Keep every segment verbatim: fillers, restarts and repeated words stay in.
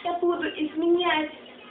я буду изменять.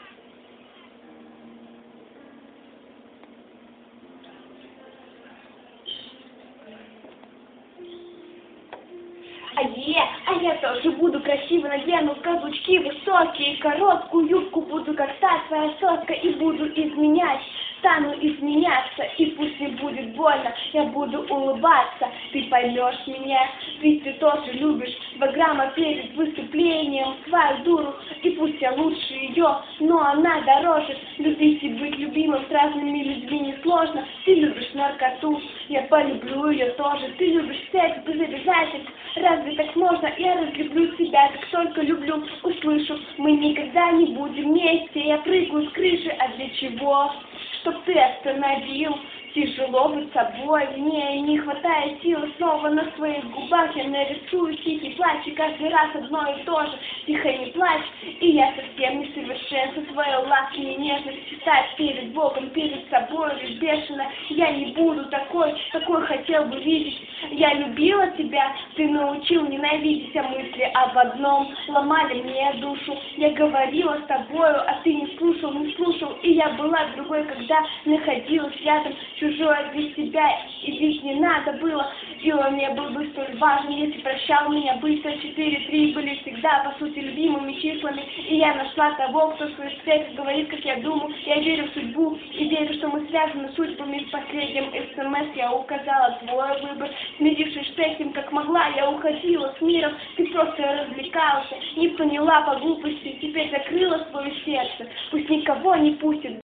А я, а я тоже буду красиво надену каблучки высокие, короткую юбку буду как та твоя соска и буду изменять. Стану изменяться, и пусть не будет больно, я буду улыбаться. Ты поймешь меня, ведь ты тоже любишь два грамма перед выступлением свою дуру. И пусть я лучше ее, но она дороже. Любить и быть любимым с разными людьми несложно. Ты любишь наркоту, я полюблю ее тоже. Ты любишь секс без обязательств, разве так можно? Я разлюблю тебя, как только люблю, услышу. Мы никогда не будем вместе, я прыгаю с крыши, а для чего? Чтоб ты остановил, тяжело быть собой, мне не хватает силы снова на своих губах, я нарисую тихий плач, и каждый раз одно и то же, тихо не плачь, и я совсем не совершенство, свою ласки и нежность читать перед Богом, перед собой, лишь бешено, я не буду такой, такой хотел бы видеть, я любила тебя, ты научил ненавидеть, а мысли об одном ломали мне душу, я говорила с тобою, а ты не слушал, не слушал, и я была другой, когда находилась рядом, чужое для тебя, и ведь не надо было, и он не был бы столь важен, если прощал меня быстро. Четыре-три были всегда, по сути, любимыми числами, и я нашла того, кто свой текст говорит, как я думаю, я верю в судьбу, и верю, что мы связаны судьбами. В последнем СМС я указала твой выбор, смирившись с этим, как могла, я уходила с миром, ты просто развлекался, не поняла по глупости, теперь закрыла свое сердце, пусть никого не пустит.